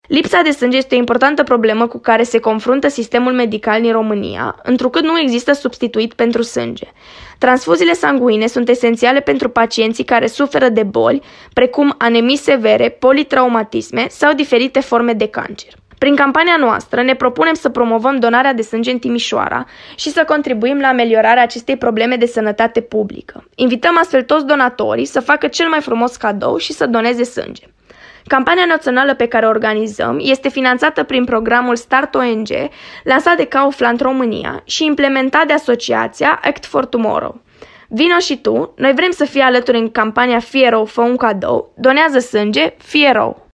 Lipsa de sânge este o importantă problemă cu care se confruntă sistemul medical din România, întrucât nu există substituit pentru sânge. Transfuziile sanguine sunt esențiale pentru pacienții care suferă de boli, precum anemii severe, politraumatisme sau diferite forme de cancer. Prin campania noastră ne propunem să promovăm donarea de sânge în Timișoara și să contribuim la ameliorarea acestei probleme de sănătate publică. Invităm astfel toți donatorii să facă cel mai frumos cadou și să doneze sânge. Campania națională pe care o organizăm este finanțată prin programul Start ONG, lansat de Kaufland România și implementat de asociația Act for Tomorrow. Vino și tu, noi vrem să fii alături în campania Fie rău, fă un cadou, donează sânge, fie rău!